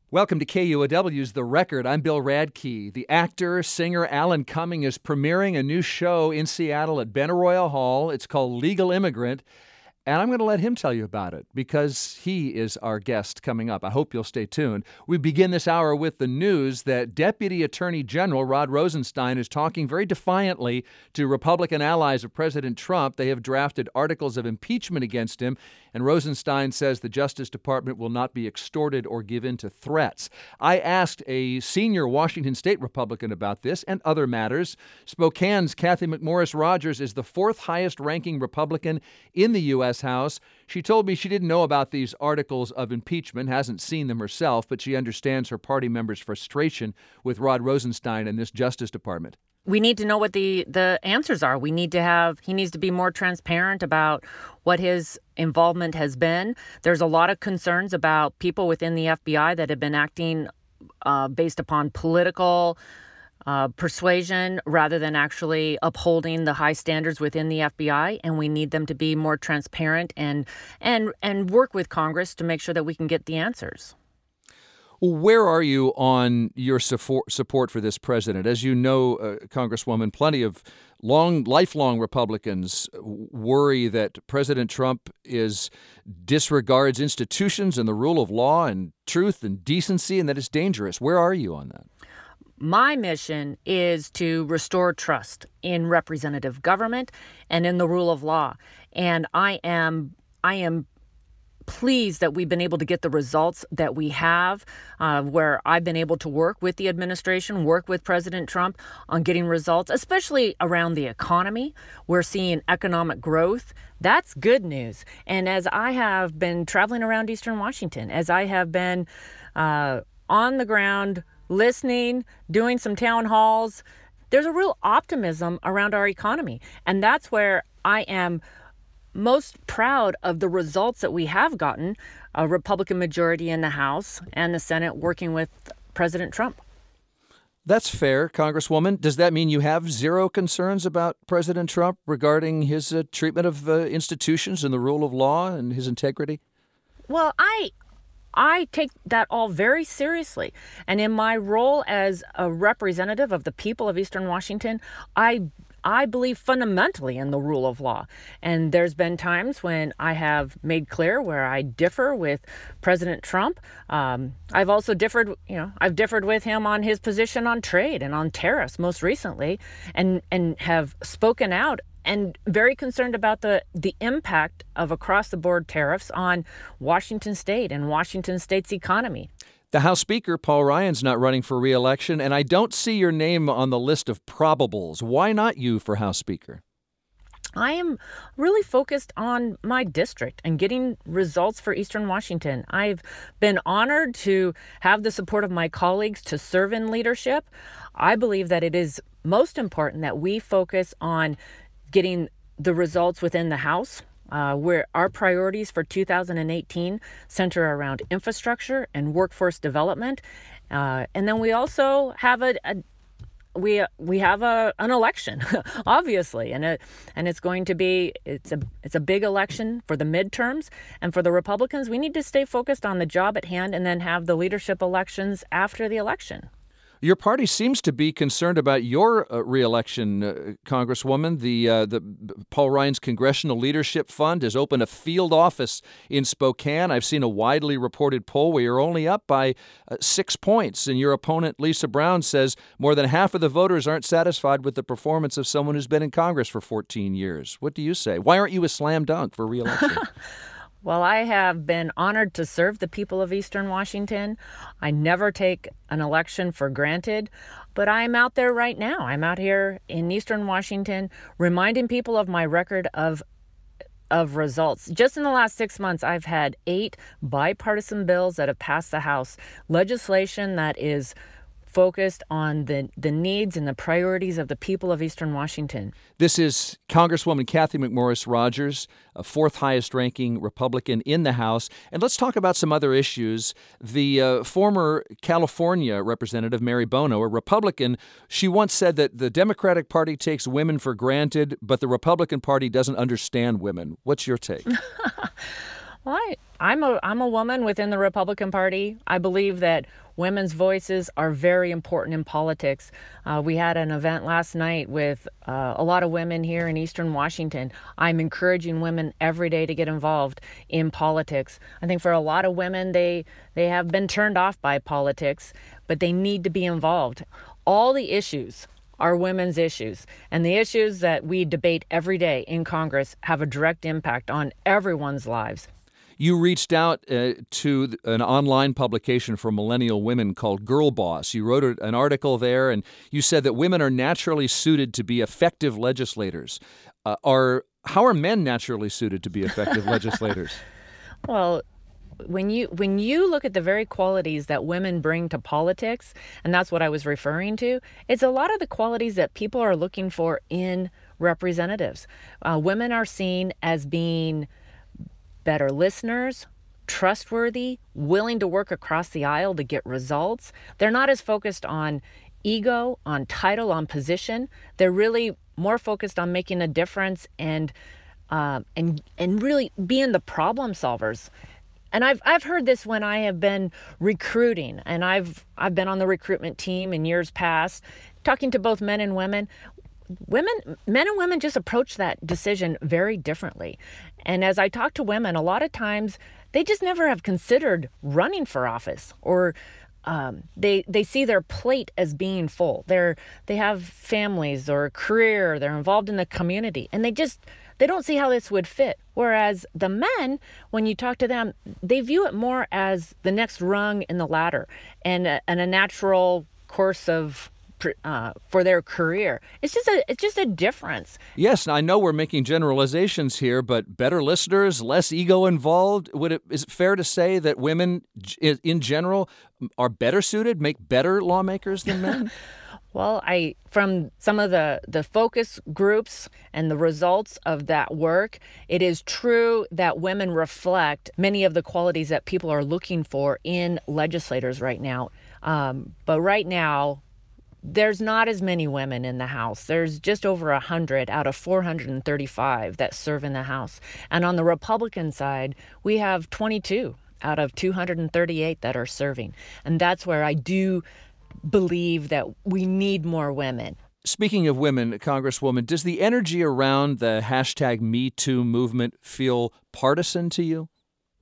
Welcome to KUOW's The Record. I'm Bill Radke. The actor, singer Alan Cumming is premiering a new show in Seattle at Benaroya Hall. It's called Legal Immigrant, and I'm going to let him tell you about it because he is our guest coming up. I hope you'll stay tuned. We begin this hour with the news that Deputy Attorney General Rod Rosenstein is talking very defiantly to Republican allies of President Trump. They have drafted articles of impeachment against him, and Rosenstein says the Justice Department will not be extorted or give in to threats. I asked a senior Washington State Republican about this and other matters. Spokane's Cathy McMorris Rodgers is the fourth highest-ranking Republican in the U.S. House. She told me she didn't know about these articles of impeachment, hasn't seen them herself, but she understands her party members' frustration with Rod Rosenstein and this Justice Department. We need to know what the answers are. He needs to be more transparent about what his involvement has been. There's a lot of concerns about people within the FBI that have been acting based upon political persuasion rather than actually upholding the high standards within the FBI. And we need them to be more transparent and work with Congress to make sure that we can get the answers. Where are you on your support for this president? As you know, Congresswoman, plenty of lifelong Republicans worry that President Trump disregards institutions and the rule of law and truth and decency, and that it's dangerous. Where are you on that? My mission is to restore trust in representative government and in the rule of law. And I am pleased that we've been able to get the results that we have, where I've been able to work with the administration, work with President Trump on getting results, especially around the economy. We're seeing economic growth. That's good news. And as I have been traveling around Eastern Washington, as I have been on the ground, listening, doing some town halls, there's a real optimism around our economy. And that's where I am most proud of the results that we have gotten, a Republican majority in the House and the Senate working with President Trump. That's fair, Congresswoman. Does that mean you have zero concerns about President Trump regarding his treatment of institutions and the rule of law and his integrity? Well, I take that all very seriously. And in my role as a representative of the people of Eastern Washington, I believe fundamentally in the rule of law. And there's been times when I have made clear where I differ with President Trump. I've also differed with him on his position on trade and on tariffs most recently, and have spoken out and very concerned about the impact of across-the-board tariffs on Washington State and Washington State's economy. The House Speaker, Paul Ryan's not running for re-election, and I don't see your name on the list of probables. Why not you for House Speaker? I am really focused on my district and getting results for Eastern Washington. I've been honored to have the support of my colleagues to serve in leadership. I believe that it is most important that we focus on getting the results within the House, where our priorities for 2018 center around infrastructure and workforce development. And then we also have an election, obviously, and it's going to be it's a big election for the midterms, and for the Republicans, we need to stay focused on the job at hand and then have the leadership elections after the election. Your party seems to be concerned about your re-election, Congresswoman. The Paul Ryan's Congressional Leadership Fund has opened a field office in Spokane. I've seen a widely reported poll where you're only up by 6 points, and your opponent, Lisa Brown, says more than half of the voters aren't satisfied with the performance of someone who's been in Congress for 14 years. What do you say? Why aren't you a slam dunk for re-election? Well, I have been honored to serve the people of Eastern Washington. I never take an election for granted, but I'm out there right now. I'm out here in Eastern Washington reminding people of my record of results. Just in the last 6 months, I've had 8 bipartisan bills that have passed the House, legislation that is focused on the needs and the priorities of the people of Eastern Washington. This is Congresswoman Cathy McMorris Rodgers, a fourth highest ranking Republican in the House. And let's talk about some other issues. The former California Representative Mary Bono, a Republican, she once said that the Democratic Party takes women for granted, but the Republican Party doesn't understand women. What's your take? Well, I'm a woman within the Republican Party. I believe that women's voices are very important in politics. We had an event last night with a lot of women here in Eastern Washington. I'm encouraging women every day to get involved in politics. I think for a lot of women, they have been turned off by politics, but they need to be involved. All the issues are women's issues, and the issues that we debate every day in Congress have a direct impact on everyone's lives. You reached out to an online publication for millennial women called Girl Boss. You wrote an article there, and you said that women are naturally suited to be effective legislators. How are men naturally suited to be effective legislators? Well, when you look at the very qualities that women bring to politics, and that's what I was referring to, it's a lot of the qualities that people are looking for in representatives. Women are seen as being better listeners, trustworthy, willing to work across the aisle to get results. They're not as focused on ego, on title, on position. They're really more focused on making a difference and really being the problem solvers. And I've heard this when I have been recruiting, and I've been on the recruitment team in years past, talking to both men and women. Men and women just approach that decision very differently. And as I talk to women, a lot of times they just never have considered running for office, or they see their plate as being full. They have families or a career, they're involved in the community, and they don't see how this would fit. Whereas the men, when you talk to them, they view it more as the next rung in the ladder and a natural course of for their career. It's just a difference. Yes, I know we're making generalizations here, but better listeners, less ego involved. Is it fair to say that women in general are better suited, make better lawmakers than men? Well, from some of the focus groups and the results of that work, it is true that women reflect many of the qualities that people are looking for in legislators right now. But right now, there's not as many women in the House. There's just over 100 out of 435 that serve in the House. And on the Republican side, we have 22 out of 238 that are serving. And that's where I do believe that we need more women. Speaking of women, Congresswoman, does the energy around the hashtag #MeToo movement feel partisan to you?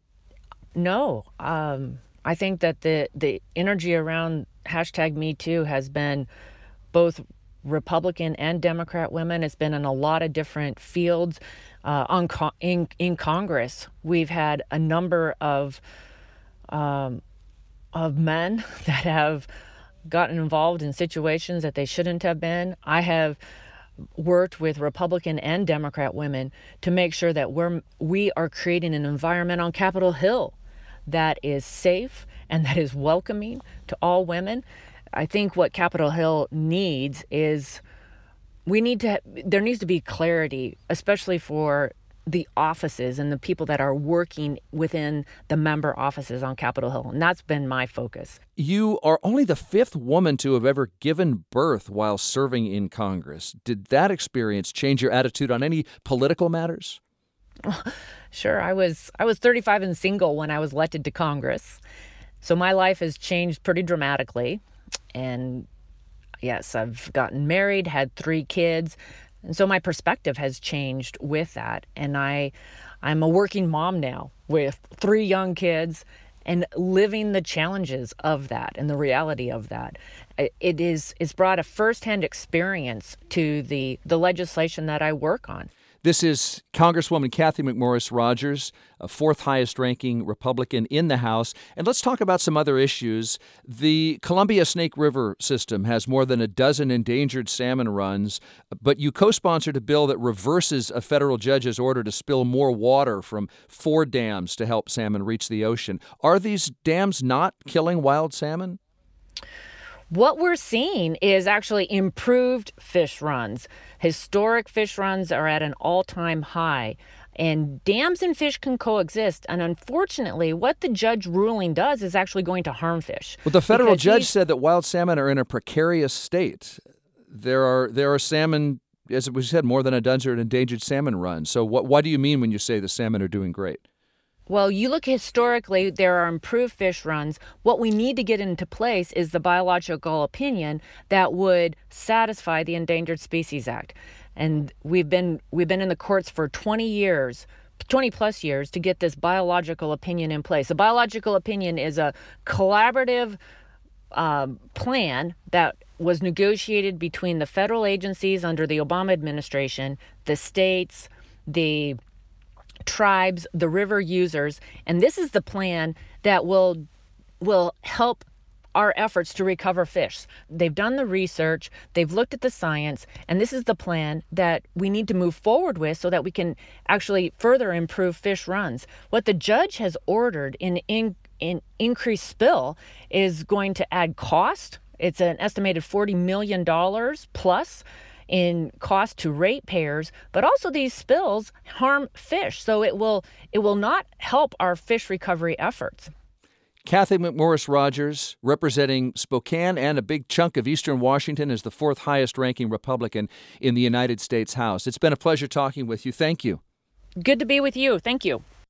No. I think that the energy around hashtag #MeToo has been both Republican and Democrat women. It's been in a lot of different fields. In Congress, we've had a number of men that have gotten involved in situations that they shouldn't have been. I have worked with Republican and Democrat women to make sure that we are creating an environment on Capitol Hill that is safe and that is welcoming to all women. I think what Capitol Hill needs is there needs to be clarity, especially for the offices and the people that are working within the member offices on Capitol Hill. And that's been my focus. You are only the 5th woman to have ever given birth while serving in Congress. Did that experience change your attitude on any political matters? Sure. I was 35 and single when I was elected to Congress. So my life has changed pretty dramatically. And yes, I've gotten married, had 3 kids. And so my perspective has changed with that. And I'm a working mom now with 3 young kids and living the challenges of that and the reality of that. It's brought a firsthand experience to the legislation that I work on. This is Congresswoman Cathy McMorris Rodgers, a 4th highest ranking Republican in the House. And let's talk about some other issues. The Columbia Snake River system has more than a dozen endangered salmon runs, but you co-sponsored a bill that reverses a federal judge's order to spill more water from 4 dams to help salmon reach the ocean. Are these dams not killing wild salmon? What we're seeing is actually improved fish runs. Historic fish runs are at an all-time high, and dams and fish can coexist. And unfortunately, what the judge ruling does is actually going to harm fish. Well, the federal judge said that wild salmon are in a precarious state. There are salmon, as we said, more than a dozen endangered salmon runs. So what do you mean when you say the salmon are doing great? Well, you look historically, there are improved fish runs. What we need to get into place is the biological opinion that would satisfy the Endangered Species Act. And we've been in the courts for 20 years, 20 plus years to get this biological opinion in place. The biological opinion is a collaborative plan that was negotiated between the federal agencies under the Obama administration, the states, the tribes, the river users, and this is the plan that will help our efforts to recover fish. They've done the research, they've looked at the science, and this is the plan that we need to move forward with so that we can actually further improve fish runs. What the judge has ordered in increased spill is going to add cost. It's an estimated $40 million plus in cost to ratepayers, but also these spills harm fish, so it will not help our fish recovery efforts. Cathy McMorris Rodgers, representing Spokane and a big chunk of eastern Washington as the fourth highest ranking Republican in the United States House. It's been a pleasure talking with you. Thank you. Good to be with you. Thank you.